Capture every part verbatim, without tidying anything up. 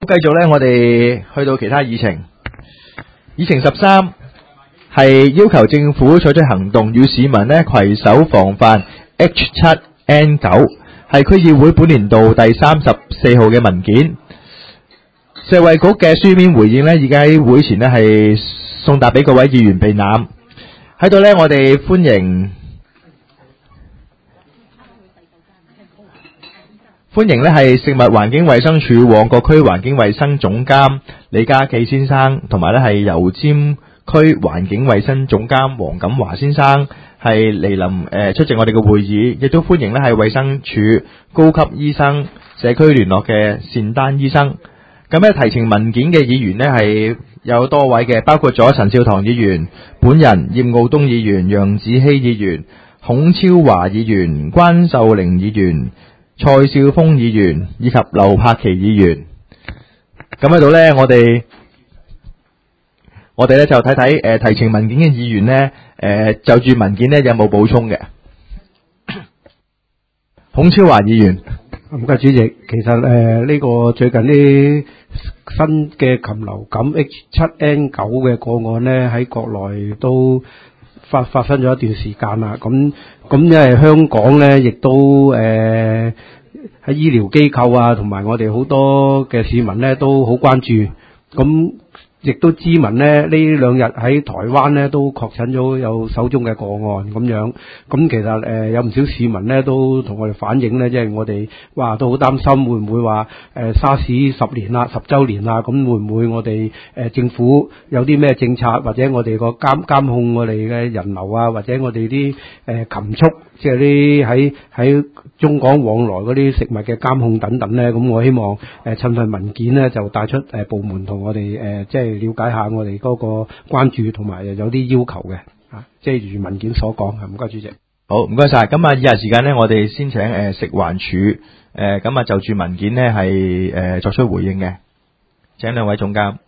繼續咧，我哋去到其他議程。議程十三係要求政府採取行動，與市民咧攜手防範 H 七 N 九，係區議會本年度第三十四號嘅文件。食衛局嘅書面回應咧，已經喺會前咧係送達俾各位議員備覽。喺度咧，我哋歡迎歡迎咧係食物環境衛生署旺角區環境衛生總監李家記先生，同埋咧係油尖區環境衛生總監黃錦華先生係嚟臨誒出席我哋嘅會議，亦都歡迎咧係衛生署高級醫生社區聯絡嘅善丹醫生。咁咧提呈文件嘅議員呢係有多位嘅，包括咗陳少棠議員、本人葉傲東議員、楊子希議員、孔超華議員、關秀玲議員、蔡少峰議員以及劉柏奇議員。咁喺度呢，我哋我哋咧就睇睇誒提呈文件嘅議員呢，誒、呃、就住文件呢有冇補充嘅？孔超華議員。 唔該，主席。其實誒呢、呃這個最近呢新嘅禽流感 H 七 N 九嘅個案呢，喺國內都發發生咗一段時間啦。咁咁因為香港呢，亦都誒喺、呃、醫療機構啊，同埋我哋好多嘅市民呢，都好關注。咁亦都知聞呢，呢兩日喺台灣呢都確診咗有首宗嘅個案咁樣。咁其實誒、呃、有唔少市民呢都同我哋反映呢，即係我哋哇都好擔心會唔會話誒沙士十年啦、十週年啦，咁會唔會我哋誒、呃、政府有啲咩政策，或者我哋個監監控我哋嘅人流啊，或者我哋啲誒禽畜，即係啲喺喺中港往來嗰啲食物嘅監控等等呢？咁我希望誒、呃、趁份文件呢就帶出誒、呃、部門同我哋誒、呃、即係了解下我哋嗰個關注同埋有啲要求嘅啊，即係如文件所講。係唔該主席。 好，唔該晒。咁啊，以下時間呢，我哋先請誒、呃、食環署誒咁啊就住文件呢係誒、呃、作出回應嘅。請兩位總監。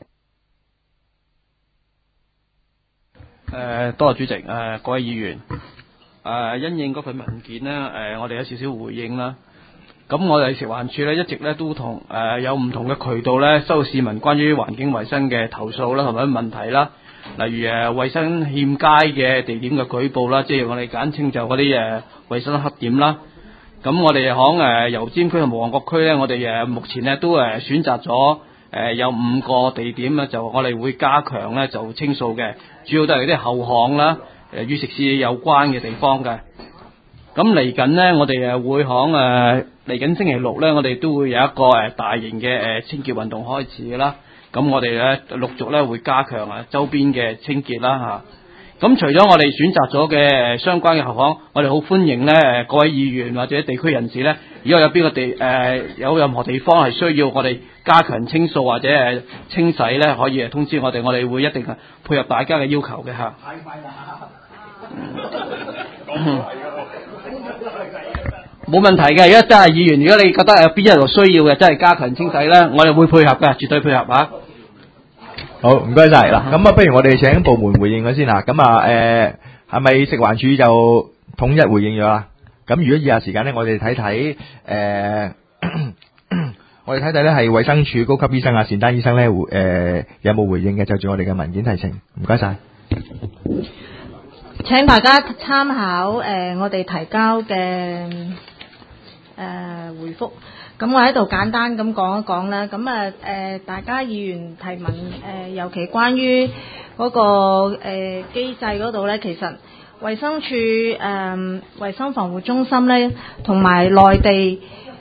誒、呃，多謝主席。誒、呃，各位議員。誒、呃，因應嗰份文件呢，誒、呃，我哋有少少回應啦。咁我哋食環署呢，一直呢都同誒、呃、有唔同嘅渠道呢收到市民關於環境衛生嘅投訴啦，同埋問題啦。例如誒衛生欠佳嘅地點嘅舉報啦，即係我哋簡稱就嗰啲誒衛生黑點啦。咁我哋響誒油尖區同旺角區呢，我哋誒目前呢都誒選擇咗誒、呃、有五個地點呢，就我哋會加強呢就清掃嘅，主要都係啲後巷啦。誒與食肆有關嘅地方嘅，咁嚟緊呢，我哋誒會響誒嚟緊星期六呢，我哋都會有一個誒大型嘅誒清潔運動開始嘅啦。咁我哋咧陸續咧會加強啊周邊嘅清潔啦嚇。咁除咗我哋選擇咗嘅誒相關嘅後巷，我哋好歡迎咧誒各位議員或者地區人士咧，如果有邊個地誒、呃、有任何地方係需要我哋加強清掃或者誒清洗咧，可以誒通知我哋，我哋會一定係配合大家嘅要求嘅嚇。太快啦！冇問題嘅，如果真係議員，如果你覺得有邊一度需要嘅，真係加強清洗咧，我哋會配合嘅，絕對配合嚇。 好，唔該晒嗱，咁啊，不如我哋請部門回應佢先啦。咁啊，誒係咪食環署就統一回應咗啦？咁如果以下時間咧，我哋睇睇誒，我哋睇睇咧係衛生署高級醫生啊善丹醫生咧，誒、呃、有冇回應嘅？就住我哋嘅文件提呈，唔該晒。 請大家參考誒、呃、我哋提交嘅誒、呃、回覆。咁我喺度簡單咁講一講啦。咁啊誒，大家議員提問誒、呃，尤其關於嗰、那個誒、呃、機制嗰度咧，其實衛生署誒、呃、衛生防護中心咧，同埋內地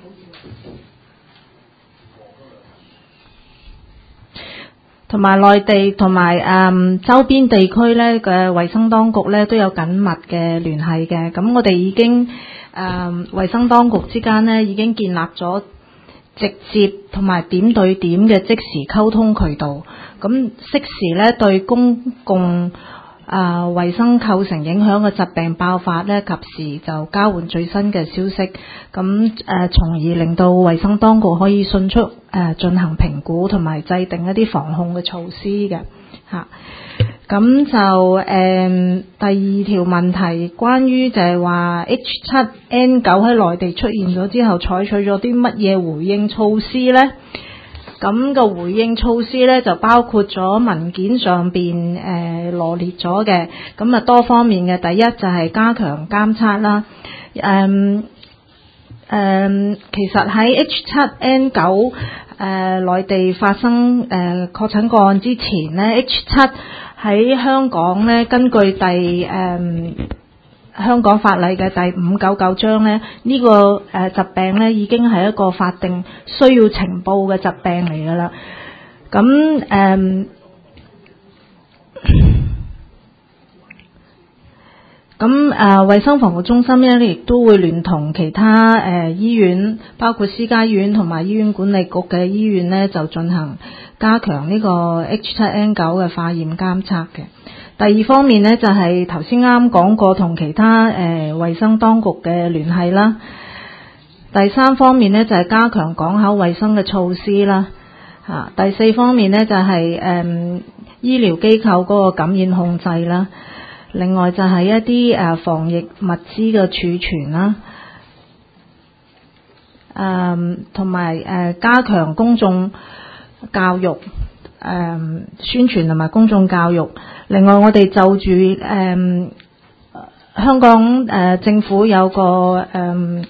同埋內地同埋誒周邊地區咧嘅衛生當局咧都有緊密嘅聯繫嘅。咁我哋已經誒、呃、衛生當局之間咧已經建立咗直接同埋點對點嘅即時溝通渠道。咁適時咧對公共啊衛生構成影響嘅疾病爆發咧，及時就交換最新嘅消息。咁誒、呃，從而令到衛生當局可以迅速誒進行評估同埋制定一啲防控嘅措施嘅嚇。咁、啊、就誒、呃、第二條問題，關於就係話 H 七 N 九喺內地出現咗之後，採取咗啲乜嘢回應措施咧？ 咁個回應措施咧就包括咗文件上邊誒羅列咗嘅，咁啊多方面嘅。第一就係加強監測啦，誒、嗯、誒、嗯，其實喺 H 七 N 九誒內地發生誒確診個案之前咧 ，H 七喺香港咧根據第誒。嗯香港法例嘅第五九九章咧，呢、這個誒、呃、疾病咧已經係一個法定需要呈報嘅疾病嚟㗎啦。咁誒，咁誒衛生防護中心咧，亦都會聯同其他誒、呃、醫院，包括私家醫院同埋醫院管理局嘅醫院咧，就進行加強呢個 H 七 N 九嘅化驗監測嘅。第二方面呢，就係頭先啱講過同其他誒衛、呃、生當局嘅聯繫啦。第三方面呢，就係、是、加強港口衛生嘅措施啦。嚇、啊，第四方面呢，就係、是、誒、呃、醫療機構嗰個感染控制啦。另外就係一啲誒、呃、防疫物資嘅儲存啦。誒同埋誒加強公眾教育。誒、嗯、宣傳同埋公眾教育。另外，我哋就住誒、嗯、香港誒、呃、政府有個誒誒、嗯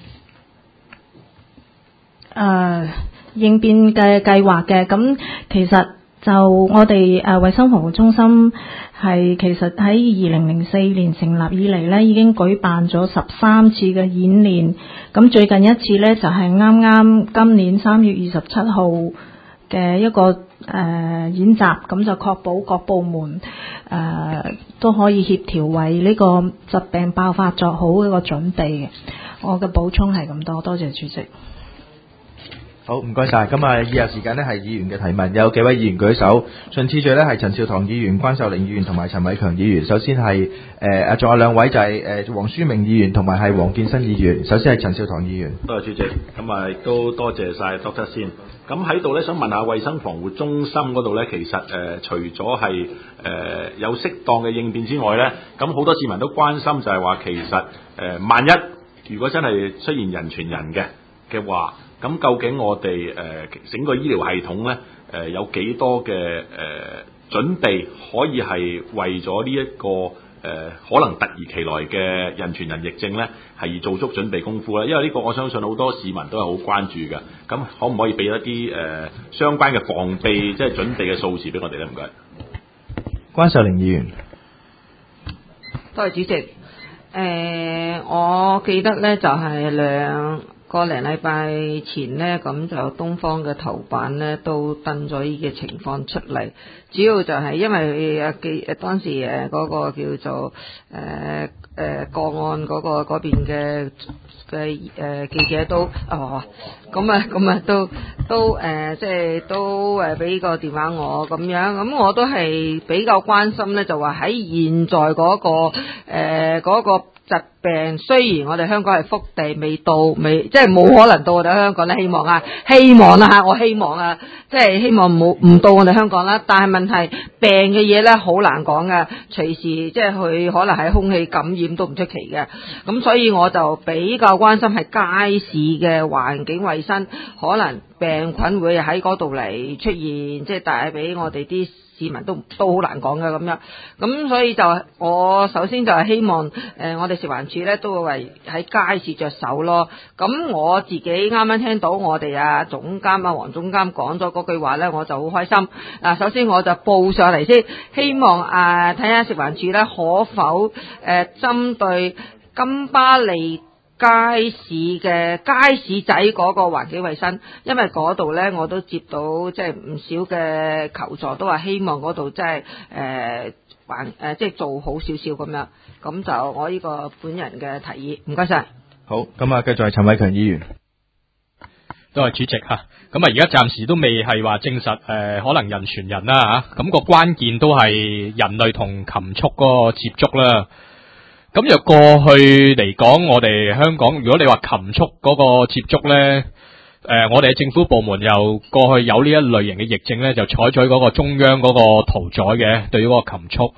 呃、應變嘅計劃嘅。咁其實就我哋誒衛生防護中心係其實喺二零零四年成立以嚟咧，已經舉辦咗十三次嘅演練。咁最近一次咧就係啱啱今年三月二十七號嘅一個誒、呃、演習，咁就確保各部門誒、呃、都可以協調為呢個疾病爆發作好一個準備嘅。我嘅補充係咁多，多謝主席。 好，唔該晒。咁啊，以下時間呢係議員嘅提問，有幾位議員舉手，順次序呢係陳兆棠議員、關秀玲議員同埋陳偉強議員。首先係誒啊，仲、呃、有兩位就係誒黃書明議員同埋係黃建新議員。首先係陳兆棠議員。 多謝主席，咁啊亦都多謝晒 Doctor 先。咁喺度咧，想問下衛生防護中心嗰度咧，其實誒、呃、除咗係誒有適當嘅應變之外咧，咁好多市民都關心就係話，其實誒、呃、萬一如果真係出現人傳人嘅嘅話，咁究竟我哋誒、呃、整個醫療系統咧誒、呃、有幾多嘅誒、呃、準備可以係為咗呢一個誒、呃、可能突如其來嘅人傳人疫症咧，係做足準備功夫咧，因為呢個我相信好多市民都係好關注嘅。咁可唔可以俾一啲誒、呃、相關嘅防備即係準備嘅數字俾我哋咧？唔該。 關秀玲議員。 多謝主席。誒、呃，我記得咧就係兩個零禮拜前呢，咁就東方嘅頭版呢都登咗呢個情況出嚟，主要就係因為誒記誒當時誒嗰個叫做誒誒、呃呃、個案嗰、嗰個嗰邊嘅嘅誒記者都哦咁啊咁啊都都誒即係都誒俾個電話我咁樣，咁我都係比較關心咧，就話喺現在嗰、嗰個誒嗰、呃嗰個疾病，雖然我哋香港係福地未到，未即係冇可能到我哋香港咧。希望啊，希望啦、啊、嚇，我希望啊，即係希望冇唔到我哋香港啦。但係問題病嘅嘢咧好難講嘅，隨時即係佢可能喺空氣感染都唔出奇嘅。咁所以我就比較關心係街市嘅環境衛生，可能病菌會喺嗰度嚟出現，即係帶俾我哋啲市民都都好難講嘅咁樣，咁所以就我首先就係希望誒、呃、我哋食環署咧都會為喺街市着手咯。咁我自己啱啱聽到我哋啊總監啊黃總監講咗嗰句話咧，我就好開心。嗱，首先我就報上嚟先，希望啊睇下食環署咧可否誒針、呃、對金巴利街市嘅街市仔嗰個環境衛生，因為嗰度咧我都接到即係唔少嘅求助，都話希望嗰度即係誒環誒即係做好少少咁樣。咁就我呢個本人嘅提議，唔該晒。 好，咁啊，繼續係陳偉強議員。 多謝主席嚇。咁啊，而家暫時都未係話證實誒、呃，可能人傳人啦嚇。咁、個關鍵都係人類同禽畜嗰個接觸啦。咁若過去嚟講，我哋香港如果你話禽畜嗰個接觸咧，誒、呃，我哋嘅政府部門又過去有呢一類型嘅疫症咧，就採取嗰個中央嗰個屠宰嘅對於嗰個禽畜。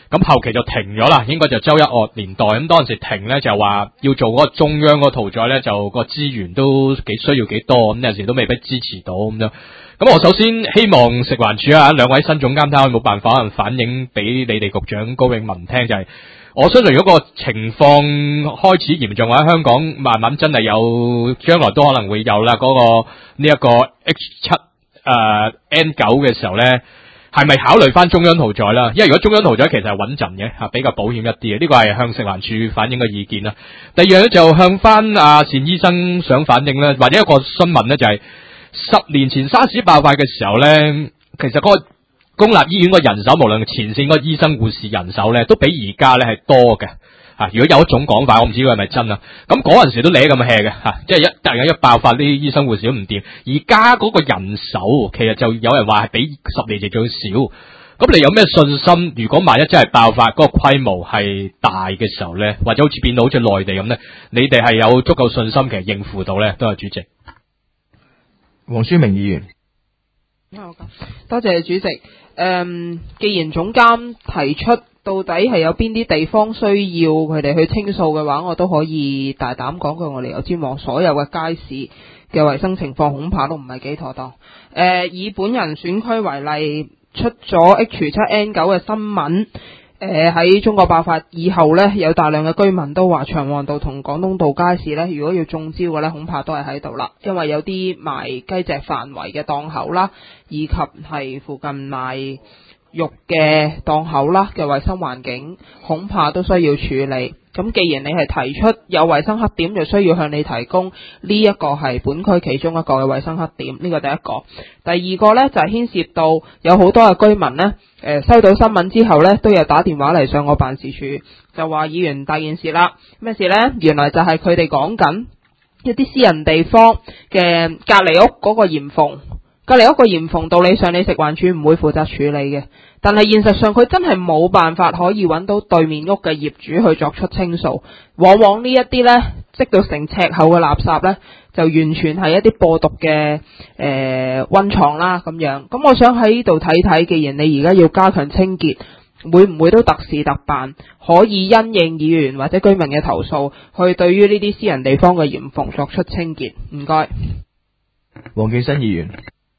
咁後期就停咗啦，應該就周一嶽年代。咁當時停咧就話要做嗰個中央嗰個屠宰咧，就個資源都幾需要幾多，咁有時都未必支持到咁樣。咁我首先希望食環署啊兩位新總監睇下有冇辦法可能反映俾你哋局長高永文聽，就係、是、我相信如果個情況開始嚴重，或者香港慢慢真係有將來都可能會有啦嗰、那個呢一、這個 H 七、呃、N 九嘅時候咧。係咪考慮翻中央屠宰啦？因為如果中央屠宰其實係穩陣嘅吓，比較保險一啲嘅。呢個係向食環署反映嘅意見啦。第二樣咧就向翻阿單醫生想反映啦，或者一個詢問咧就係、是、十年前沙士爆發嘅時候咧，其實嗰個公立醫院個人手，無論前線個醫生護士人手咧，都比而家咧係多嘅。啊！如果有一種講法，我唔知佢係咪真啊。咁嗰陣時都舐咁 hea 嘅吓，即係一突然間一爆發，啲醫生護士都唔掂。而家嗰個人手，其實就有人話係比十年前仲要少。咁你有咩信心？如果萬一真係爆發，嗰、嗰個規模係大嘅時候咧，或者好似變到好似內地咁咧，你哋係有足夠信心其實應付到咧？多謝主席。 黃書明議員， 多謝主席。誒、嗯，既然總監提出，到底係有邊啲地方需要佢哋去清掃嘅話，我都可以大膽講句，我哋油尖旺所有嘅街市嘅衛生情況恐怕都唔係幾妥當。誒、呃，以本人選區為例，出咗 H 七 N 九嘅新聞，誒、呃、喺中國爆發以後呢，有大量嘅居民都話長旺道同廣東道街市呢，如果要中招嘅呢，恐怕都係喺度啦，因為有啲賣雞隻範圍嘅檔口啦，以及係附近賣肉嘅檔口啦嘅衛生環境恐怕都需要處理。咁既然你係提出有衛生黑點，就需要向你提供呢一個係本區其中一個嘅衛生黑點，呢個第一個。第二個呢，就係、是、牽涉到有好多嘅居民呢，誒、呃、收到新聞之後呢，都有打電話嚟上我辦事處，就話議員大件事啦，咩事呢？原來就係佢哋講緊一啲私人地方嘅隔離屋嗰個簷篷。隔離屋個簷篷，道理上你食環署唔會負責處理嘅，但係現實上佢真係冇辦法可以揾到對面屋嘅業主去作出清掃。往往呢一啲呢，積到成尺厚嘅垃圾呢，就完全係一啲播毒嘅誒溫床啦咁樣。咁我想喺呢度睇睇，既然你而家要加強清潔，會唔會都特事特辦，可以因應議員或者居民嘅投訴，去對於呢啲私人地方嘅簷篷作出清潔？唔該。 黃建新議員。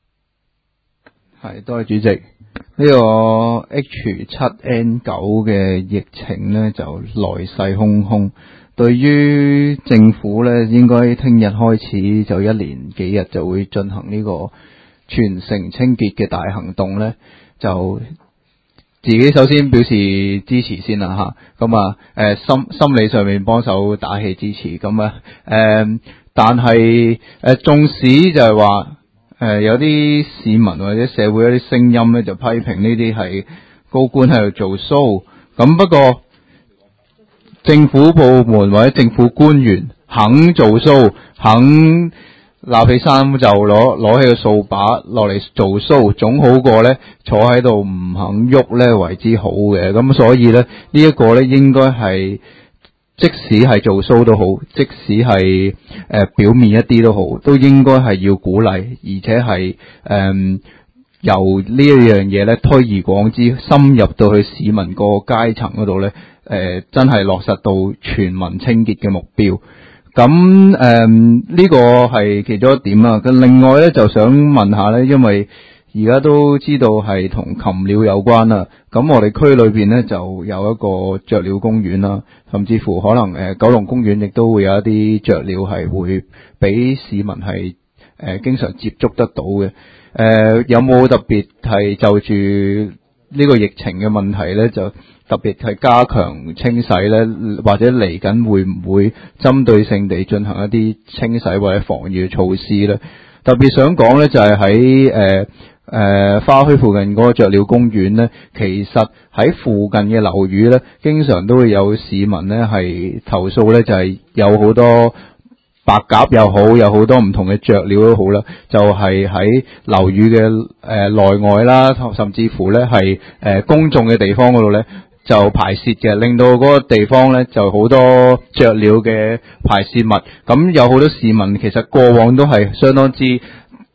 係，多謝主席。呢、這個 H 七 N 九嘅疫情呢，就來勢洶洶，對於政府呢，應該聽日開始就一連幾日就會進行呢個全城清潔嘅大行動呢，就自己首先表示支持先啦吓，咁啊誒心心理上面幫手打氣支持，咁啊誒但係誒縱使就係話。誒、呃，有啲市民或者社會有啲聲音咧，就批評呢啲係高官喺度做 show。咁不過政府部門或者政府官員肯做 show，肯立起衫就攞攞起個掃把落嚟做 show，總好過咧坐喺度唔肯喐咧為之好嘅。咁所以咧呢一、這個咧應該係。即使係做 show 都好，即使係誒、呃、表面一啲都好，都應該係要鼓勵，而且係誒、呃、由呢一樣嘢咧推而廣之，深入到去市民個階層嗰度咧，誒、呃、真係落實到全民清潔嘅目標。咁誒呢個係其中一點啦。咁另外咧就想問下咧，因為而家都知道係同禽鳥有關啦，咁我哋區裏邊呢，就有一個雀鳥公園啦，甚至乎可能誒、呃、九龍公園亦都會有一啲雀鳥係會俾市民係誒、呃、經常接觸得到嘅。誒、呃、有冇特別係就住呢個疫情嘅問題呢？就特別係加強清洗呢？或者嚟緊會唔會針對性地進行一啲清洗或者防禦措施呢？特別想講呢，就係喺誒誒、呃，花墟附近嗰個雀鳥公園呢，其實喺附近嘅樓宇呢，經常都會有市民呢係投訴呢，就係、是、有好多白鴿又好，有好多唔同嘅雀鳥都好啦，就係喺樓宇嘅誒內外啦，甚至乎呢係誒、呃、公眾嘅地方嗰度呢，就排泄嘅，令到嗰個地方呢就好多雀鳥嘅排泄物。咁有好多市民其實過往都係相當之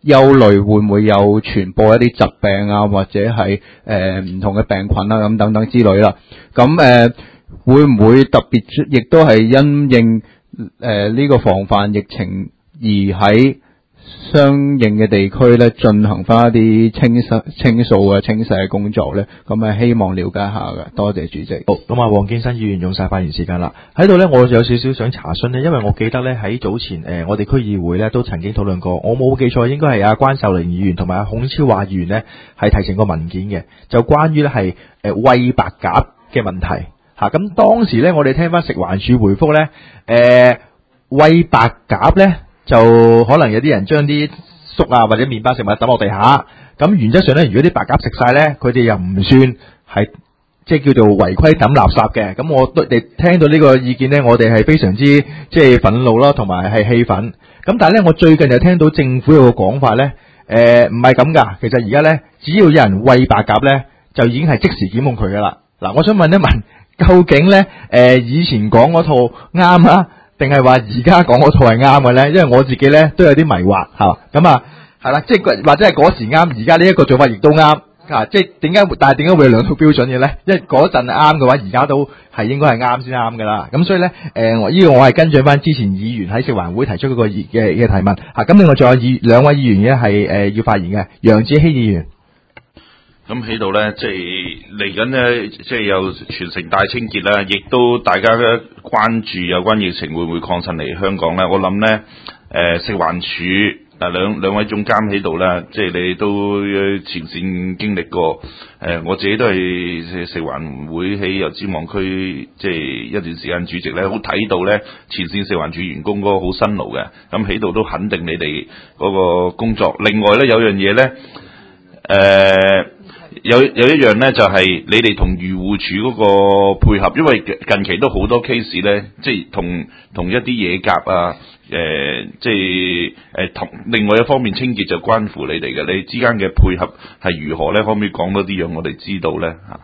憂慮會唔會有傳播一啲疾病啊，或者係誒唔同嘅病菌啊咁等等之類啦。咁誒、呃、會唔會特別亦都係因應誒呢、呃這個防範疫情而喺相應嘅地區咧進行翻一啲清洗、清掃啊、清洗嘅工作咧？咁啊希望了解下嘅，多謝主席。 好，咁啊，黃建新議員用晒發言時間啦。喺度咧，我有少少想查詢咧，因為我記得咧喺早前誒、呃、我哋區議會咧都曾經討論過，我冇記錯應該係阿關秀玲議員同埋阿孔超華議員咧係提呈個文件嘅，就關於咧係誒餵白鴿嘅問題嚇。咁、啊、當時咧我哋聽翻食環署回覆咧，誒餵白鴿咧。就可能有啲人將啲粟啊或者麵包食物抌落地下，咁原則上咧，如果啲白鴿食晒咧，佢哋又唔算係即係叫做違規抌垃圾嘅。咁我哋聽到呢個意見咧，我哋係非常之即係憤怒啦，同埋係氣憤。咁但係咧，我最近就聽到政府有個講法咧，誒唔係咁噶。其實而家咧，只要有人餵白鴿咧，就已經係即時檢控佢噶啦。嗱，我想問一問，究竟咧誒、呃、以前講嗰套啱啊？定係話而家講嗰套係啱嘅咧？因為我自己咧都有啲迷惑嚇，咁啊係啦，即係或者係嗰時啱，而家呢一個做法亦都啱啊！即係點解？但係點解會有兩套標準嘅咧？因為嗰陣啱嘅話，而家都係應該係啱先啱㗎啦。咁所以咧，誒、呃、我呢個我係跟進翻之前議員喺食環會提出嗰個嘅嘅提問嚇。咁另外仲有議兩位議員咧係誒要發言嘅，楊子希議員。 咁喺度咧，即係嚟緊咧，即係有全城大清潔啦，亦都大家咧關注有關疫情會唔會擴散嚟香港咧？我諗咧，誒、呃、食環署啊兩兩位總監喺度啦，即係你哋都前線經歷過，誒、呃、我自己都係食環會喺油尖旺區，即係一段時間主席咧，好睇到咧前線食環署員工嗰個好辛勞嘅，咁喺度都肯定你哋嗰個工作。另外咧有樣嘢咧，誒、呃。有有一樣咧，就係、是、你哋同漁護署嗰個配合，因為近期都好多 case 咧，即係同同一啲野鴿啊，誒、呃，即係誒同另外一方面清潔就關乎你哋嘅，你之間嘅配合係如何咧？可唔可以講多啲讓我哋知道咧？嚇，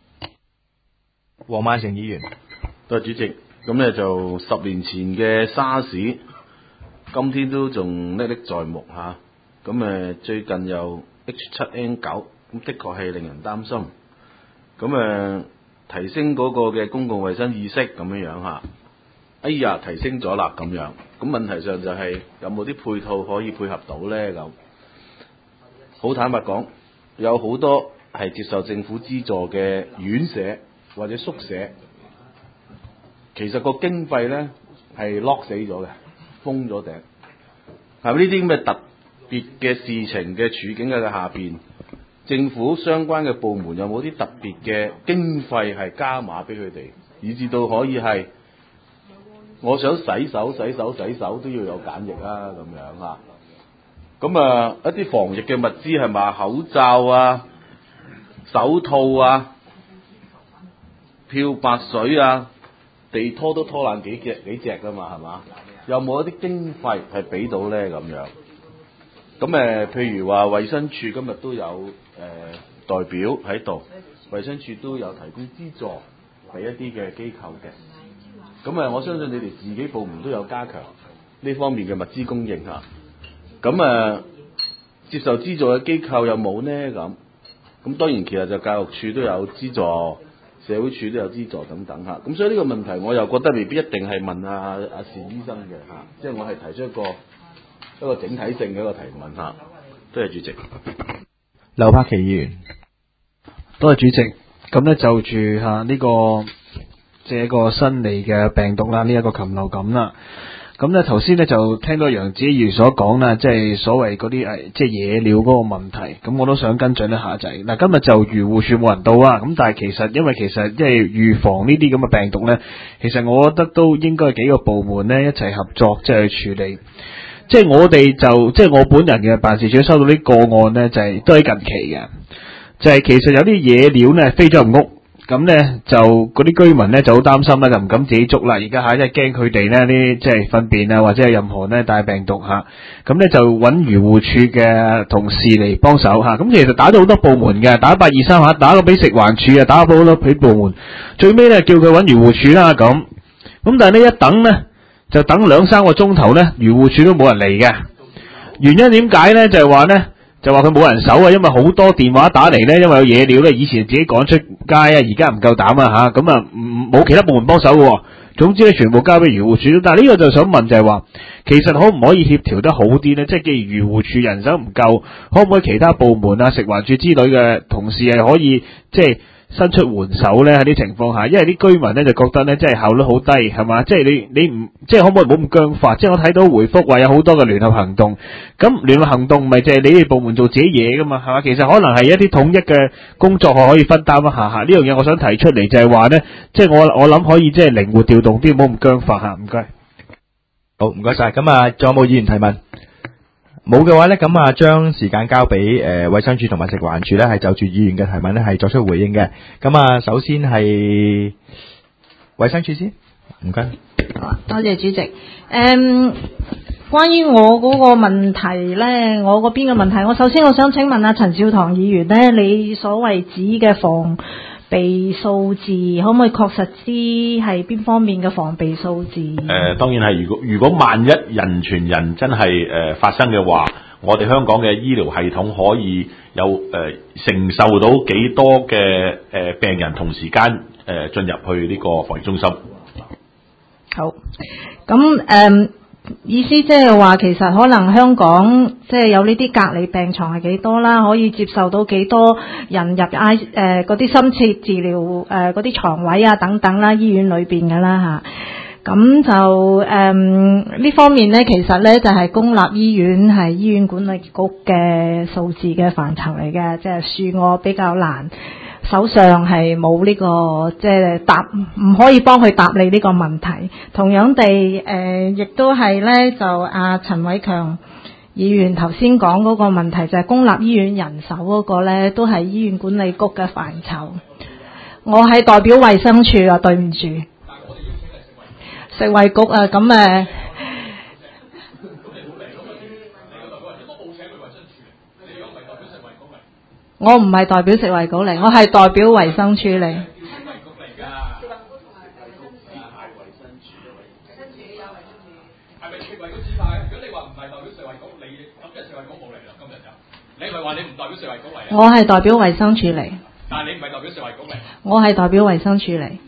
黃萬成議員， 多謝主席。咁咧就十年前嘅沙士，今天都仲歷歷在目嚇。咁誒最近又 H 七 N 九。咁的確係令人擔心，咁誒、呃、提升嗰個嘅公共衛生意識咁樣樣嚇，哎呀提升咗啦咁樣，咁問題上就係、是、有冇啲配套可以配合到咧咁？好坦白講，有好多係接受政府資助嘅院舍或者宿舍，其實個經費咧係 lock 死咗嘅，封咗頂。係咪呢啲咁嘅特別嘅事情嘅處境嘅下邊？政府相關嘅部門有冇啲特別嘅經費係加碼俾佢哋，以至到可以係我想洗手、洗手、洗手都要有梘液啊咁樣啊。咁啊一啲防疫嘅物資係咪口罩啊、手套啊、漂白水啊、地拖都拖爛幾隻幾隻㗎嘛係嘛？有冇一啲經費係俾到咧咁樣？咁誒、呃，譬如話衛生署今日都有誒、呃、代表喺度，衛生署都有提供資助俾一啲嘅機構嘅。咁誒、呃，我相信你哋自己部門都有加強呢方面嘅物資供應嚇。咁誒、呃，接受資助嘅機構有冇呢？咁咁當然其實就教育處都有資助，社會處都有資助等等嚇。咁所以呢個問題我又覺得未必一定係問阿阿單醫生嘅嚇，即係我係提出一個。一個整體性嘅一個提問嚇，多謝主席。 劉柏奇議員， 多謝主席。咁咧就住嚇呢個即係一個新嚟嘅病毒啦，呢、這、一個禽流感啦。咁咧頭先咧就聽到楊子議員所講啦，即係所謂嗰啲誒即係野鳥嗰個問題。咁我都想跟進一下就係嗱，今日就漁護署冇人到啊。咁但係其實因為其實即係預防呢啲咁嘅病毒咧，其實我覺得都應該幾個部門咧一齊合作，即係去處理。即係我哋就即係我本人嘅辦事處收到啲個案咧，就係、是、都係近期嘅，就係、是、其實有啲野鳥咧飛咗入屋，咁咧就嗰啲居民咧就好擔心啦，就唔敢自己捉啦。而家嚇即係驚佢哋咧啲即係糞便啊，或者係任何咧帶病毒嚇，咁咧就揾漁護處嘅同事嚟幫手嚇。咁其實打咗好多部門嘅，打一八二三嚇，打個俾食環署啊，打個好多俾部門，最尾咧叫佢揾漁護處啦咁。咁但係呢一等咧。就等兩三個鐘頭咧，漁護署都冇人嚟嘅。 原因點解咧？就係話咧，就話佢冇人手啊，因為好多電話打嚟咧，因為有野料咧，以前自己趕出街啊，而家唔夠膽啊吓，咁啊唔冇其他部門幫手嘅。總之咧，全部交俾漁護署。但係呢個就想問就係話，其實可唔可以協調得好啲咧？即係既然漁護署人手唔夠，可唔可以其他部門啊、食環署之類嘅同事係可以即係伸出援手咧？喺啲情況下，因為啲居民咧就覺得咧，即係效率好低，係嘛？即係你你唔即係可唔可以唔好咁僵化？即係我睇到回覆話有好多嘅聯合行動，咁聯合行動唔係淨係你哋部門做自己嘢噶嘛，係嘛？其實可能係一啲統一嘅工作可以分擔一下下。呢樣嘢我想提出嚟就係話咧，即係我我諗可以即係靈活調動啲，唔好咁僵化吓。唔該。 好，唔該晒。咁啊，仲有冇議員提問？冇嘅話咧，咁啊，將時間交俾誒衛生署同埋食環署咧，係就住議員嘅提問咧，係作出回應嘅。咁啊，首先係衛生署先，唔該。 多謝主席。誒、嗯，關於我嗰個問題咧，我嗰邊嘅問題，我首先我想請問下陳少棠議員咧，你所謂指嘅防備數字，可唔可以確實知係邊方面嘅防備數字？ 誒、呃，當然係，如果如果萬一人傳人真係誒、呃、發生嘅話，我哋香港嘅醫療系統可以有誒、呃、承受到幾多嘅誒、呃、病人同時間誒、呃、進入去呢個防疫中心？ 好，咁誒、嗯、意思即係話，其實可能香港即係有呢啲隔離病床係幾多啦，可以接受到幾多人入 I 誒嗰啲深切治療誒嗰啲床位啊等等啦，醫院裏邊㗎啦嚇。咁就誒呢、嗯、方面咧，其實咧就係、是、公立醫院係醫院管理局嘅數字嘅範疇嚟嘅，即係恕我比較難。手上係冇呢個即係答，唔可以幫佢答你呢個問題。同樣地，誒、呃、亦都係咧，就阿陳偉強議員頭先講嗰個問題，就係、是、公立醫院人手嗰個咧，都係醫院管理局嘅範疇。我係代表衛生署啊，對唔住。食衛局啊，咁誒。我唔係代表食衛局嚟，我係代表衛生署嚟。我係代表衛生署嚟。但係你唔係代表食衛局嚟。我係代表衛生署嚟。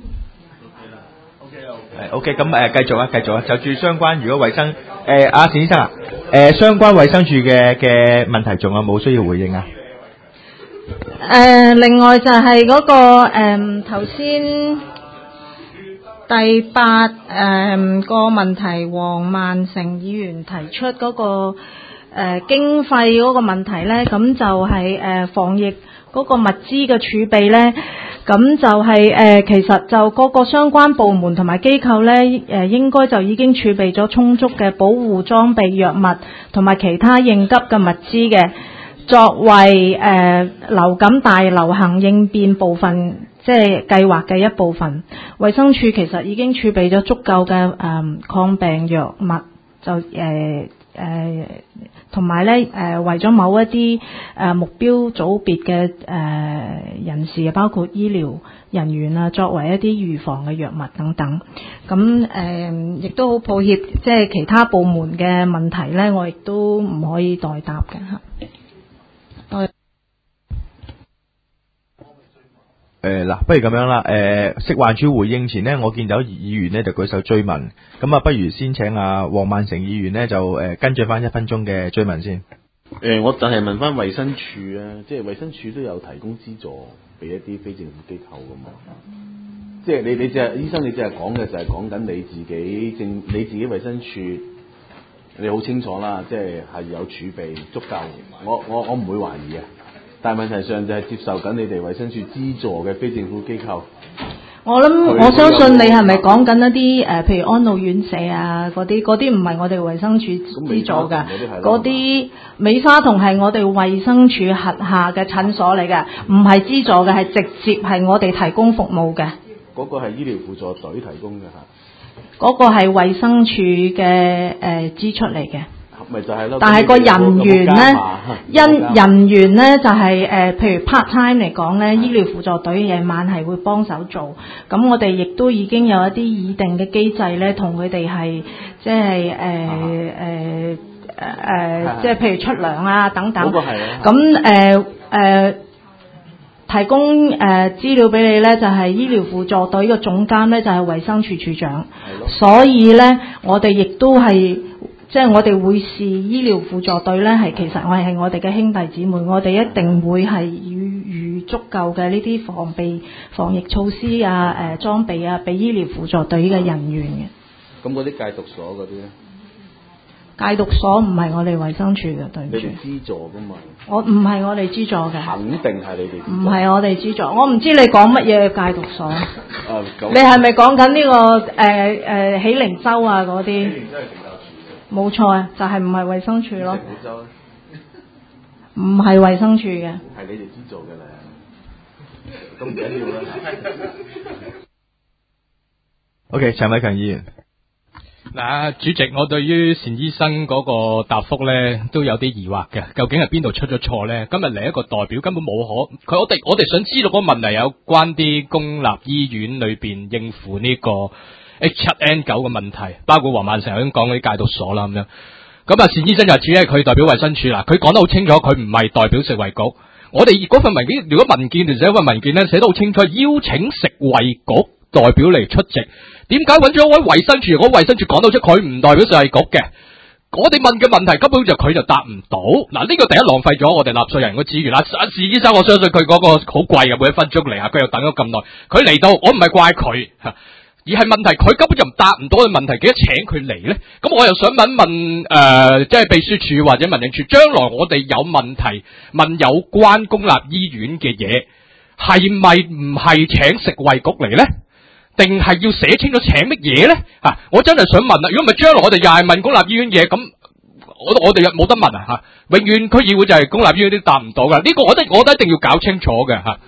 係 OK， 咁誒繼續啊，繼續啊，就住相關如果衛生誒阿陳先生啊，誒相關衛生署嘅嘅問題仲有冇需要回應啊？ 誒、呃，另外就係嗰、那個誒頭先第八誒、呃、個問題，黃萬成議員提出嗰、那個誒、呃、經費嗰個問題咧，咁就係、是、誒、呃、防疫嗰個物資嘅儲備咧，咁就係、是、誒、呃、其實就各個相關部門同埋機構咧，誒、呃、應該就已經儲備咗充足嘅保護裝備、藥物同埋其他應急嘅物資嘅。作為誒、呃、流感大流行應變部分，即係計劃嘅一部分，衛生署其實已經儲備咗足夠嘅誒抗病藥物，就誒誒同埋咧誒為咗某一啲誒、呃、目標組別嘅誒、呃、人士，包括醫療人員啊，作為一啲預防嘅藥物等等。咁誒亦都好抱歉，即係其他部門嘅問題咧，我亦都唔可以代答嘅嚇。 誒嗱、呃，不如咁樣啦。誒、呃，食環署回應前呢，我見到議員呢就舉手追問，咁啊，不如先請阿黃萬成議員呢就誒、呃、跟住翻一分鐘嘅追問先。 誒、呃，我就係問翻衛生署啊，即係衛生署都有提供資助俾一啲非政府機構噶嘛。即係你你只係醫生，你只係講嘅就係講緊你自己政你自己衛生署，你好清楚啦，即係係有儲備足夠。我我我唔會懷疑嘅。但係問題上就係接受緊你哋衛生署資助嘅非政府機構。 我諗我相信你係咪講緊一啲誒、呃，譬如安老院舍啊嗰啲，嗰啲唔係我哋衛生署資助㗎。嗰啲美沙酮係我哋衛生署轄下嘅診所嚟嘅，唔係資助嘅，係直接係我哋提供服務嘅。 嗰個係醫療輔助隊提供嘅嚇。 嗰個係衛生署嘅誒支出嚟嘅。 咪就係咯， 但係個人員咧，因人員咧就係、是、誒、呃，譬如 part time 嚟講咧，醫療輔助隊夜晚係會幫手做。咁我哋亦都已經有一啲擬定嘅機制咧，同佢哋係即係誒誒誒，即係譬如出糧啊等等。 嗰個係啊咁誒誒提供誒、呃、資料俾你咧，就係、是、醫療輔助隊嘅總監咧，就係、是、衛生署署長。所以咧，我哋亦都係。即係我哋會視醫療輔助隊咧，係其實我哋係我哋嘅兄弟姊妹，我哋一定會係預預足夠嘅呢啲防備防疫措施啊、誒、呃、裝備啊，俾醫療輔助隊嘅人員嘅。 咁嗰啲戒毒所嗰啲咧？ 戒毒所唔係我哋衛生署嘅，對唔住。 你哋資助噶嘛？ 我唔係我哋資助嘅。 肯定係你哋資助。 唔係我哋資助，我唔知你講乜嘢戒毒所。 啊， 你係咪講緊呢個誒誒、呃、喜靈洲啊嗰啲？冇錯啊，就係唔係衛生署咯，唔係衛生署嘅， 係你哋資助嘅咧，咁唔緊要啦。 OK， 陳偉強議員， 嗱，主席，我對於單醫生嗰個答覆咧都有啲疑惑嘅，究竟係邊度出咗錯咧？今日嚟一個代表根本冇可，佢我哋我哋想知道嗰個問題有關啲公立醫院裏邊應付呢個 H 七 N 九嘅問題，包括黃萬成頭先講嗰啲戒毒所啦咁樣。咁啊，單醫生就只係佢代表衛生署啦，佢講得好清楚，佢唔係代表食衛局。我哋嗰份文件，如果民建聯寫份文件咧，寫得好清楚，邀請食衛局代表嚟出席。點解揾咗一位衛生署？如果衛生署講到出，佢唔代表食衛局嘅。我哋問嘅問題根本就佢就答唔到。嗱，呢個第一浪費咗我哋納稅人嘅資源啦。單醫生，我相信佢嗰個好貴嘅，每一分鐘嚟啊，佢又等咗咁耐，佢嚟到，我唔係怪佢吓。而係問題，佢根本就唔答唔到嘅問題，幾多請佢嚟呢？咁我又想問問誒、呃，即係秘書處或者民政處，將來我哋有問題問有關公立醫院嘅嘢，係咪唔係請食衛局嚟呢？定係要寫清楚請乜嘢呢？嚇、啊！我真係想問啦，如果唔係將來我哋又係問公立醫院嘢，咁我我哋又冇得問啊嚇！永遠區議會就係公立醫院都答唔到噶，呢、這個我覺得我覺得一定要搞清楚嘅嚇。啊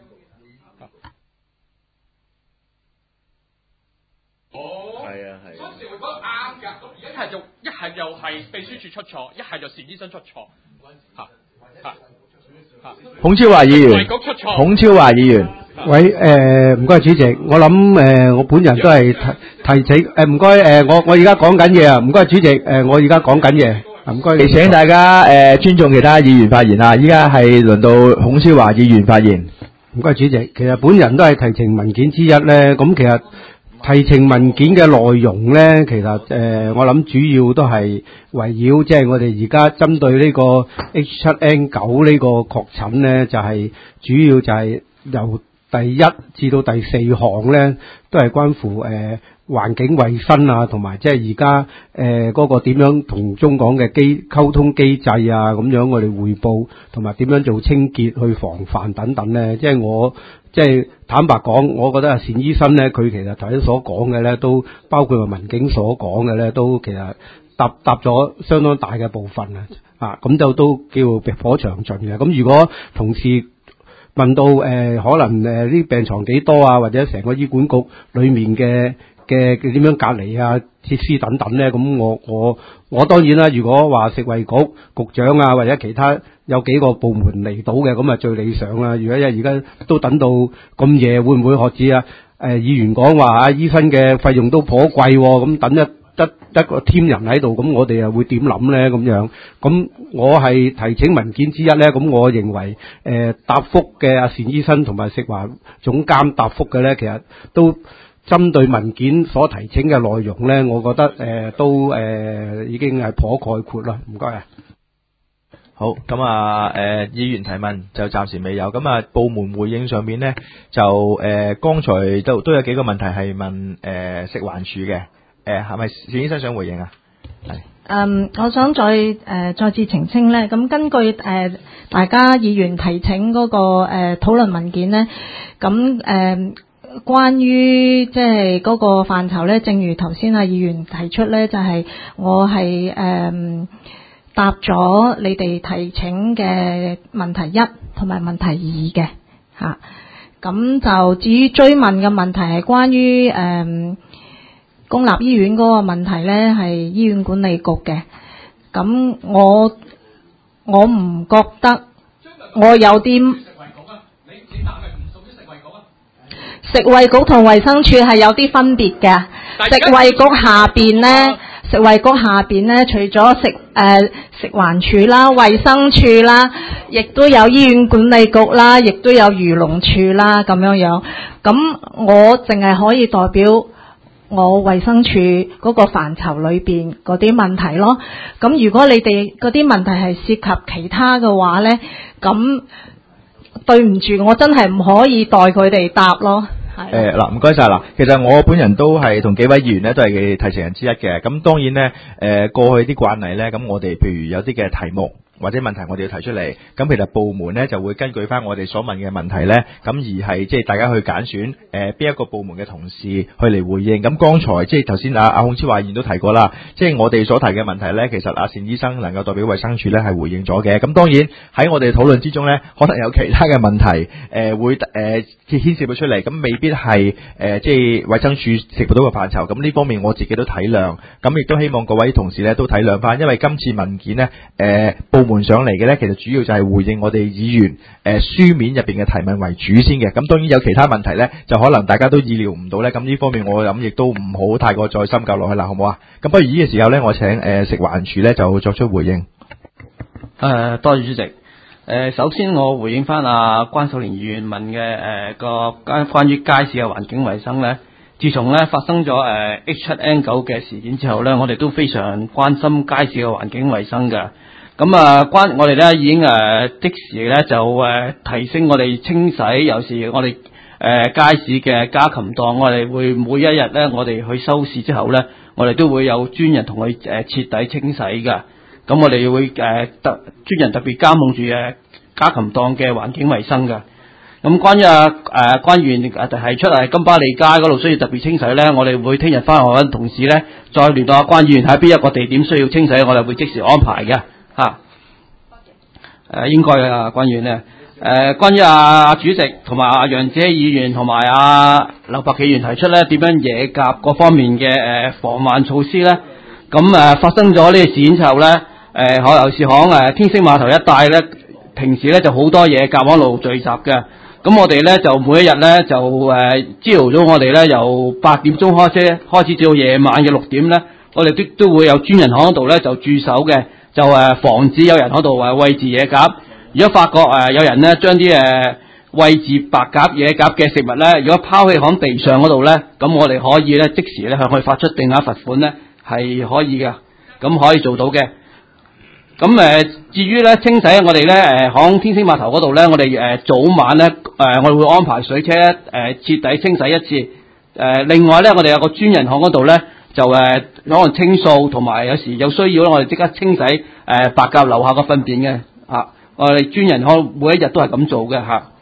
一係就一係又係秘書處出錯，一係就單醫生出錯，嚇嚇嚇。 孔超華議員，孔超華議員， 喂誒，唔該主席，我諗誒、呃、我本人都係提提請誒唔該誒我我而家講緊嘢啊，唔該主席誒、呃、我而家講緊嘢，唔該。 請大家誒、呃、尊重其他議員發言啊！依家係輪到孔超華議員發言。 唔該主席，其實本人都係提呈文件之一咧，咁其實。提呈文件嘅內容咧，其實誒、呃，我諗主要都係圍繞即係我哋而家針對呢個 H 七 N 九呢個確診咧，就係、是、主要就係由第一至到第四項咧，都係關乎誒、呃、環境衛生啊，同埋即係而家誒嗰個點樣同中港嘅機溝通機制啊，咁樣我哋匯報，同埋點樣做清潔去防範等等咧，即係我。即係坦白講，我覺得阿單醫生咧，佢其實頭先所講嘅咧，都包括話民警所講嘅咧，都其實答答咗相當大嘅部分啊！啊，咁就都叫別頗詳盡嘅。咁如果同事問到誒、呃，可能誒啲病床幾多啊，或者成個醫管局裡面嘅嘅嘅點樣隔離啊、設施等等咧，咁我我我當然啦，如果話食衛局局長啊，或者其他。有幾個部門嚟到嘅，咁啊最理想啦。如果因為而家都等到咁夜，會唔會學似啊？誒、呃，議員講話啊，醫生嘅費用都頗貴，咁等一得一個 team 人喺度，咁我哋又會點諗咧？咁樣，咁我係提請文件之一咧。咁我認為誒、呃、答覆嘅阿單醫生同埋食環總監答覆嘅咧，其實都針對文件所提請嘅內容咧，我覺得誒、呃、都誒、呃、已經係頗概括啦。唔該啊。 好，咁啊，誒、呃，議員提問就暫時未有，咁啊，部門回應上面咧，就誒，剛、呃、才都都有幾個問題係問誒、呃、食環署嘅，誒係咪單醫生想回應啊？係。 嗯，我想再誒、呃、再次澄清咧，咁根據誒、呃、大家議員提請嗰、那個誒討論文件咧，咁誒、呃、關於即係嗰個範疇咧，正如頭先啊議員提出咧，就係、是、我係誒。呃答咗你哋提請嘅問題一同埋問題二嘅嚇，咁就至於追問嘅問題係關於誒、嗯、公立醫院嗰個問題咧，係醫院管理局嘅。咁我我唔覺得我有啲食衛局同衛生署係有啲分別嘅，食衛局下邊咧。 食衛局下邊咧，除咗食誒、呃、食環署啦、衛生署啦，亦都有醫院管理局啦，亦都有漁農署啦咁樣樣。咁我淨係可以代表我衛生署嗰個範疇裏邊嗰啲問題咯。咁如果你哋嗰啲問題係涉及其他嘅話咧，咁對唔住，我真係唔可以代佢哋答咯。 誒嗱，唔該晒嗱。其實我本人都係同幾位議員咧，都係提成人之一嘅。咁當然咧，誒、呃、過去啲慣例咧，咁我哋譬如有啲嘅題目或者問題，我哋要提出嚟。咁其實部門咧就會根據翻我哋所問嘅問題咧，咁而係即係大家去揀選誒邊一個部門嘅同事去嚟回應。咁剛才即係頭先阿阿孔超華議員都提過啦，即係我哋所提嘅問題咧，其實阿單醫生能夠代表衛生署咧係回應咗嘅。咁當然喺我哋討論之中咧，可能有其他嘅問題誒、呃、會誒、呃、牽涉到出嚟，咁未必係誒、呃、即係衛生署食唔到嘅範疇。咁呢方面我自己都體諒，咁亦都希望各位同事咧都體諒翻，因為今次文件咧誒、呃、部門上嚟嘅咧，其實主要就係回應我哋議員誒、呃、書面入邊嘅提問為主先嘅。咁當然有其他問題咧，就可能大家都意料唔到咧。咁呢方面我諗亦都唔好太過再深究落去啦，好唔好啊？咁不如呢個時候咧，我請誒、呃、食環署咧就作出回應。 誒、呃，多謝主席。誒、呃，首先我回應翻阿關秀蓮議員問嘅誒個關關於街市嘅環境衛生咧。自從咧發生咗誒 H 七 N 九嘅事件之後咧，我哋都非常關心街市嘅環境衛生嘅。咁啊，關我哋咧已經誒即時咧就誒提升我哋清洗，有時我哋誒街市嘅家禽檔，我哋會每一日咧，我哋去收市之後咧，我哋都會有專人同佢誒徹底清洗嘅。咁我哋會誒特專人特別監控住誒家禽檔嘅環境衛生嘅。咁關於啊誒關於誒提出誒金巴利街嗰度需要特別清洗咧，我哋會聽日翻學揾同事咧再聯絡阿關議員喺邊一個地點需要清洗，我哋會即時安排嘅嚇。誒、啊、應該啊關議員咧誒關於阿主席同埋阿楊子希議員同埋阿劉伯企議員提出咧點樣野鴿嗰方面嘅誒防範措施咧，咁誒發生咗呢個事件之後咧，誒海油市行誒天星碼頭一帶咧，平時咧就好多野鴿喺度聚集嘅。咁我哋咧就每一日咧就誒朝頭早我哋咧由八點鐘開車開始至到夜晚嘅六點咧，我哋都都會有專人喺度咧就駐守嘅，就誒防止有人喺度誒餵飼野鴿。如果發覺誒有人咧將啲誒餵飼白鴿野鴿嘅食物咧，如果拋棄喺地上嗰度咧，咁我哋可以咧即時咧向佢發出定額罰款咧係可以嘅，咁可以做到嘅。咁誒，至於咧清洗，我哋咧誒響天星碼頭嗰度咧，我哋誒早晚咧誒，我哋會安排水車誒徹底清洗一次。誒另外咧，我哋有個專人響嗰度咧，就誒攞嚟清掃，同埋有時有需要咧，我哋即刻清洗誒白鴿留下個糞便嘅嚇。我哋專人可每一日都係咁做嘅嚇。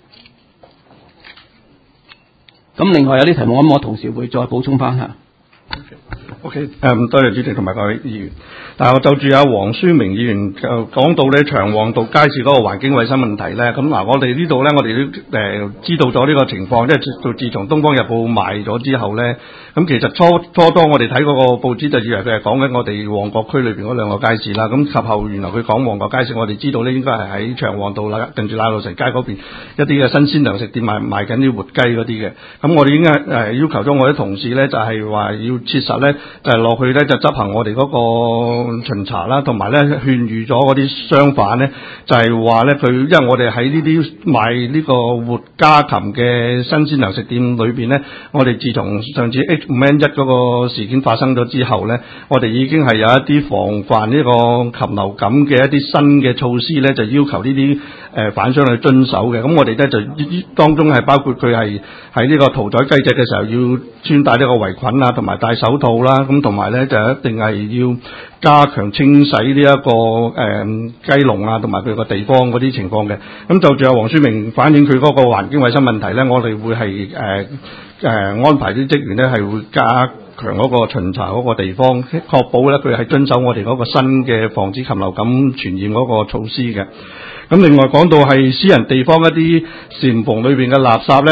咁另外有啲題目，咁我同事會再補充翻嚇。 OK， 誒、嗯，多謝主席同埋各位議員。但係我就住阿黃書明議員就講到咧長旺道街市嗰個環境衛生問題咧，咁嗱，我哋呢度咧，我哋都誒、呃、知道咗呢個情況，即係自自從《東方日報》賣咗之後咧，咁其實初初當我哋睇嗰個報紙就以為佢係講緊我哋旺角區裏邊嗰兩個街市啦，咁及後原來佢講旺角街市，我哋知道咧應該係喺長旺道啦，近住奶路臣街嗰邊一啲嘅新鮮糧食店賣賣緊啲活雞嗰啲嘅，咁我哋已經誒、呃、要求咗我啲同事咧，就係、是、話要切實咧。就係落去咧，就執行我哋嗰個巡查啦，同埋咧勸喻咗嗰啲商販咧，就係話咧佢，因為我哋喺呢啲賣呢個活家禽嘅新鮮糧食店裏邊咧，我哋自從上次 H 五 N 一嗰個事件發生咗之後咧，我哋已經係有一啲防範呢個禽流感嘅一啲新嘅措施咧，就要求呢啲誒販商去遵守嘅。咁我哋咧就當中係包括佢係喺呢個屠宰雞隻嘅時候要穿戴呢個圍裙啊，同埋戴手套啦。咁同埋咧就一定係要加強清洗呢、這、一個誒、呃、雞籠啊，同埋佢個地方嗰啲情況嘅。咁就住阿黃書明反映佢嗰個環境衛生問題咧，我哋會係誒誒安排啲職員咧係會加強嗰個巡查嗰個地方，確保咧佢係遵守我哋嗰個新嘅防止禽流感傳染嗰個措施嘅。咁另外講到係私人地方一啲簷篷裏邊嘅垃圾咧。誒、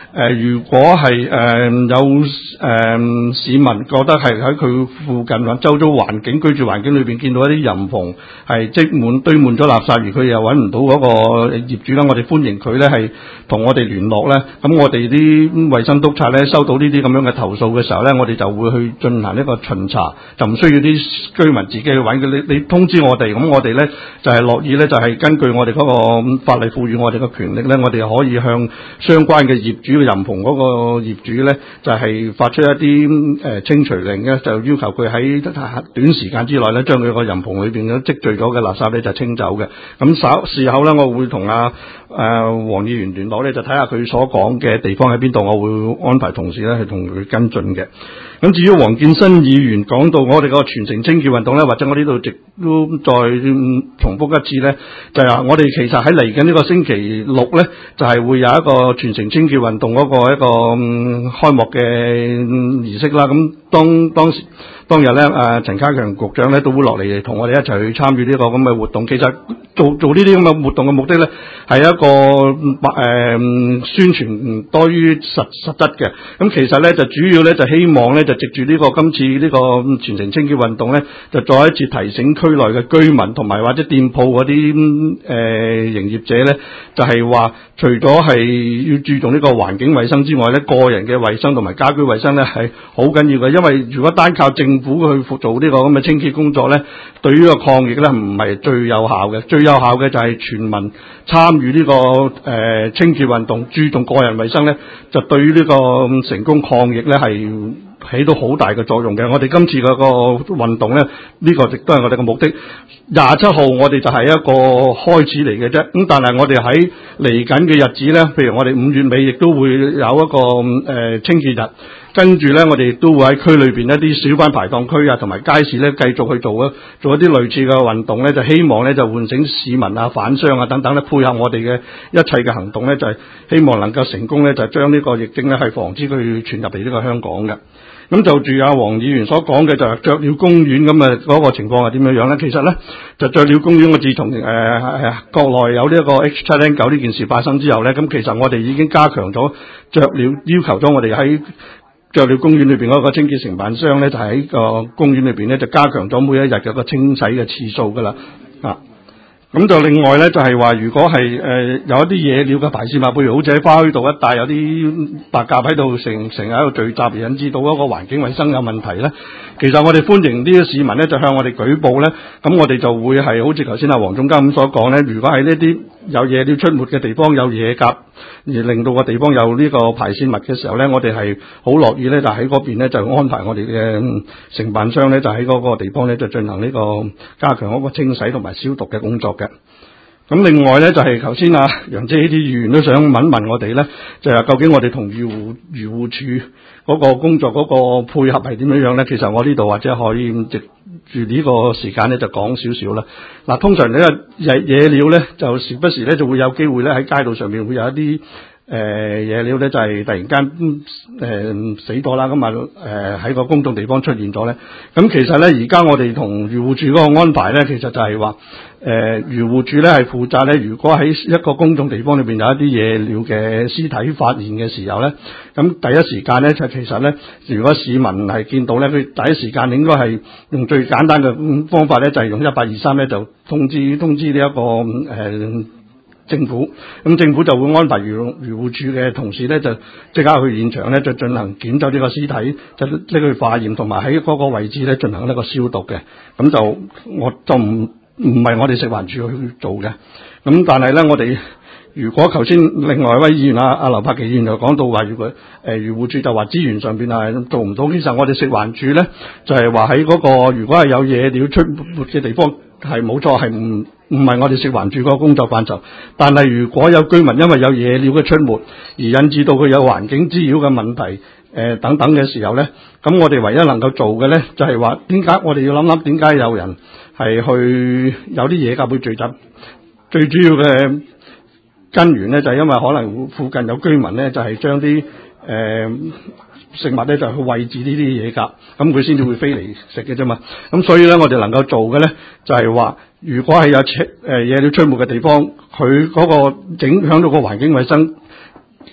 呃、如果係誒、呃、有誒、呃、市民覺得係喺佢附近或周遭環境居住環境裏邊見到一啲淫篷係積滿堆滿咗垃圾，而佢又揾唔到嗰個業主啦，我哋歡迎佢咧係同我哋聯絡咧。咁我哋啲衛生督察咧收到呢啲咁樣嘅投訴嘅時候咧，我哋就會去進行一個巡查，就唔需要啲居民自己去揾嘅。你你通知我哋，咁我哋咧就係樂意咧，就係根據我哋嗰個法例賦予我哋嘅權力咧，我哋可以向相關嘅業主嘅淫篷嗰個業主咧，就係發出一啲誒清除令咧，就要求佢喺短時間之內咧，將佢個淫篷裏邊嘅積聚咗嘅垃圾咧就清走嘅。咁稍事後咧，我會同阿誒黃議員聯絡咧，就睇下佢所講嘅地方喺邊度，我會安排同事咧去同佢跟進嘅。咁至於黃建新議員講到我哋個全城清潔運動咧，或者我呢度亦都再重複一次咧，就係話我哋其實喺嚟緊呢個星期六咧，就係會有一個全城清潔運動嗰個一個開幕嘅儀式啦。咁當當時當日咧，誒陳家強局長咧都會落嚟同我哋一齊去參與呢個咁嘅活動。其實做做呢啲咁嘅活動嘅目的咧，係一個誒、呃、宣傳多於實實質嘅。咁其實咧就主要咧就希望咧就藉住呢個今次呢個全城清潔運動咧，就再一次提醒區內嘅居民同埋或者店鋪嗰啲誒營業者咧，就係、是、話除咗係要注重呢個環境衛生之外咧，個人嘅衛生同埋家居衛生咧係好緊要嘅。因為如果單靠政府去做呢個咁嘅清潔工作咧，對於個抗疫咧唔係最有效嘅。最有效嘅就係全民參與呢個誒、呃、清潔運動，注重個人衛生咧，就對於呢個成功抗疫咧係起到好大嘅作用嘅。我哋今次嗰個運動咧，呢、這個亦都係我哋嘅目的。廿七號我哋就係一個開始嚟嘅啫。咁但係我哋喺嚟緊嘅日子咧，譬如我哋五月尾亦都會有一個誒、呃、清潔日。跟住咧，我哋亦都會喺區裏邊一啲小販排檔區啊，同埋街市咧，繼續去做啊，做一啲類似嘅運動咧，就希望咧就喚醒市民啊、販商啊等等咧，配合我哋嘅一切嘅行動咧，就係、是、希望能夠成功咧，就將呢個疫症咧係防止佢傳入嚟呢個香港嘅。咁就住阿黃議員所講嘅就係雀鳥公園咁嘅嗰個情況係點樣樣咧？其實咧就雀鳥公園，我自從誒誒國內有呢一個 H 七 N 九呢件事發生之後咧，咁其實我哋已經加強咗雀鳥，要求咗我哋喺雀鳥公園裏邊嗰個清潔承辦商咧，就喺個公園裏邊咧就加強咗每一日嘅個清洗嘅次數噶啦啊。咁就另外咧，就係話如果係誒、呃、有一啲野鳥嘅排泄物，譬如好似喺花墟道一帶有啲白鴿喺度成成日喺度聚集，而引致到嗰個環境衛生有問題咧。其實我哋歡迎呢啲市民咧，就向我哋舉報咧。咁我哋就會係好似頭先阿黃總監咁所講咧，如果喺呢啲有野鳥出沒嘅地方有野鴿，而令到個地方有呢個排泄物嘅時候咧，我哋係好樂意咧，就喺嗰邊咧就安排我哋嘅承辦商咧，就喺嗰個地方咧就進行呢個加強嗰個清洗同埋消毒嘅工作嘅。咁另外咧就係頭先啊楊姐呢啲議員都想問問我哋咧，就係究竟我哋同漁護漁護署嗰個工作嗰個配合係點樣樣咧？其實我呢度或者可以藉住呢個時間咧就講少少啦。嗱，通常呢個野野鳥咧就時不時咧就會有機會咧喺街道上面會有一啲誒野鳥咧就係突然間誒、呃、死咗啦，咁啊誒喺個公眾地方出現咗咧。咁其實咧而家我哋同漁護署嗰個安排咧，其實就係話誒漁護署咧係負責咧，如果喺一個公眾地方裏邊有一啲野鳥嘅屍體發現嘅時候咧，咁第一時間咧就其實咧，如果市民係見到咧，佢第一時間應該係用最簡單嘅方法咧，就係用一八二三咧就通知通知呢、這、一個誒。呃政府咁政府就會安排漁漁護署嘅同事咧，就即刻去現場咧，就進行檢走呢個屍體，就拎去化驗，同埋喺嗰個位置咧進行呢個消毒嘅。咁就我就唔唔係我哋食環署去做嘅。咁但係咧，我哋如果頭先另外一位議員啊，阿劉柏祺議員就講到話，如果誒漁護署就話資源上邊係做唔到，其實我哋食環署咧就係話喺嗰個如果係有野鳥出沒嘅地方，係冇錯，係唔唔係我哋食環署個工作範疇。但係如果有居民因為有野鳥嘅出沒而引致到佢有環境滋擾嘅問題，誒、呃、等等嘅時候咧，咁我哋唯一能夠做嘅咧就係話，點解我哋要諗諗點解有人係去有啲野鴿會聚集？最主要嘅根源咧就係、是、因為可能附近有居民咧就係將啲誒食物咧就去餵飼呢啲野鴿，咁佢先至會飛嚟食嘅啫嘛。咁所以咧，我哋能夠做嘅咧就係、是、話，如果係有誒野鳥出沒嘅地方，佢嗰個影響到個環境衛生，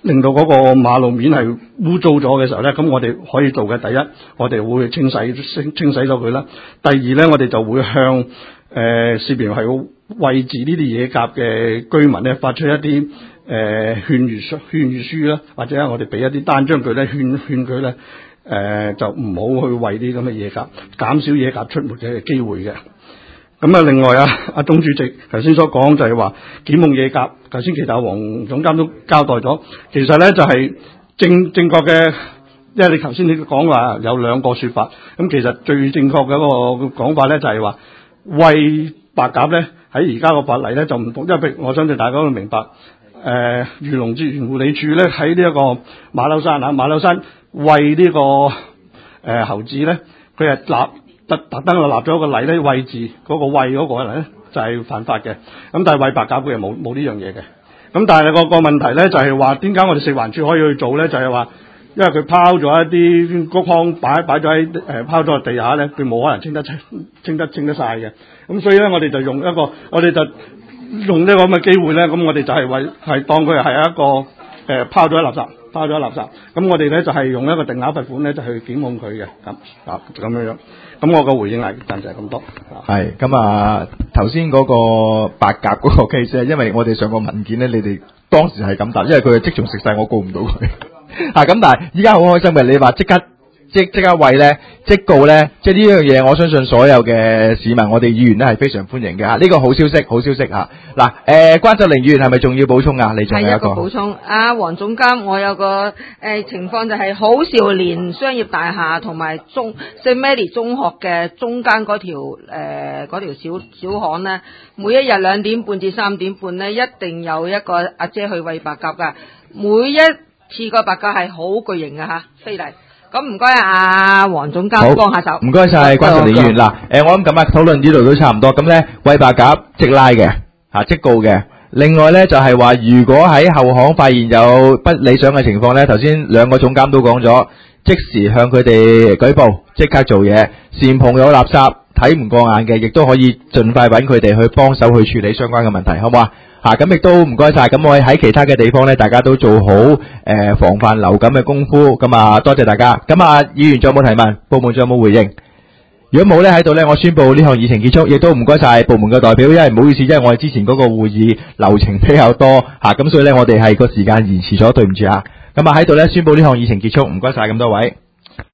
令到嗰個馬路面係污糟咗嘅時候咧，咁我哋可以做嘅第一，我哋會清洗清清洗咗佢啦。第二咧，我哋就會向誒涉嫌係位置呢啲野鴿嘅居民咧發出一啲誒、呃、勸喻書勸喻書啦，或者我哋俾一啲單張佢咧勸勸佢咧誒就唔好去餵啲咁嘅野鴿，減少野鴿出沒嘅機會嘅。咁啊，另外啊，阿鍾主席頭先所講就係話檢控野鴿，頭先其實黃總監都交代咗，其實咧就係正正確嘅，因為你頭先你講話有兩個說法，咁其實最正確嘅一個講法咧就係話餵白鴿咧喺而家個法例咧就唔同，因為我相信大家都明白，誒、呃，漁農自然護理署咧喺呢一個馬騮山啊，馬騮山餵呢、這個誒、呃、猴子咧，佢係立。特特登就立咗個例咧，餵字嗰個餵嗰個咧就係、是、犯法嘅。咁但係餵白鴿佢係冇冇呢樣嘢嘅。咁但係個個問題咧就係話點解我哋食環署可以去做咧？就係、是、話因為佢拋咗一啲谷糠擺擺咗喺誒拋咗喺地下咧，佢冇可能清得清清得清得晒嘅。咁所以咧我哋就用一個我哋就用呢個咁嘅機會咧，咁我哋就係為係當佢係一個誒、呃、拋咗喺垃圾。拋咗垃圾，咁我哋咧就係、是、用一個定額罰款咧，就去檢控佢嘅，咁啊咁樣樣。咁我個回應係暫時係咁多。 係咁啊，頭先嗰個白鴿嗰個 case，因為我哋上個文件咧，你哋當時係咁答，因為佢係即場食晒，我告唔到佢。啊，咁但係依家好開心嘅，你話即刻即即刻餵咧，即告咧，即係呢樣嘢，我相信所有嘅市民，我哋議員咧係非常歡迎嘅嚇。呢個好消息，好消息嚇。嗱，誒關秀玲議員係咪仲要補充啊？你仲有一個係一個補充。啊，黃總監，我有個誒、呃、情況就係好兆年商業大廈同埋中聖 Mary 中學嘅中間嗰條誒嗰條小小巷咧，每一日兩點半至三點半咧，一定有一個阿姐去餵白鴿㗎。每一次個白鴿係好巨型嘅嚇，飛嚟。咁唔該啊，黃總監幫下手。 唔該晒關秀玲議員。嗱，誒我諗今日討論呢度都差唔多。咁咧餵白鴿即拉嘅嚇，即告嘅。另外咧就係話，如果喺後巷發現有不理想嘅情況咧，頭先兩個總監都講咗，即時向佢哋舉報，即刻做嘢。善蓬有垃圾睇唔過眼嘅，亦都可以盡快揾佢哋去幫手去處理相關嘅問題，好唔好啊？嚇，咁亦都唔該晒。咁我喺其他嘅地方咧，大家都做好誒、呃、防範流感嘅功夫。咁啊，多謝大家。咁啊，議員仲有冇提問？部門仲有冇回應？如果冇咧喺度咧，我宣布呢項議程結束，亦都唔該晒部門嘅代表，因為唔好意思，因為我哋之前嗰個會議流程比較多嚇，咁、啊、所以咧我哋係個時間延遲咗，對唔住啊。咁啊喺度咧宣布呢項議程結束，唔該晒咁多位。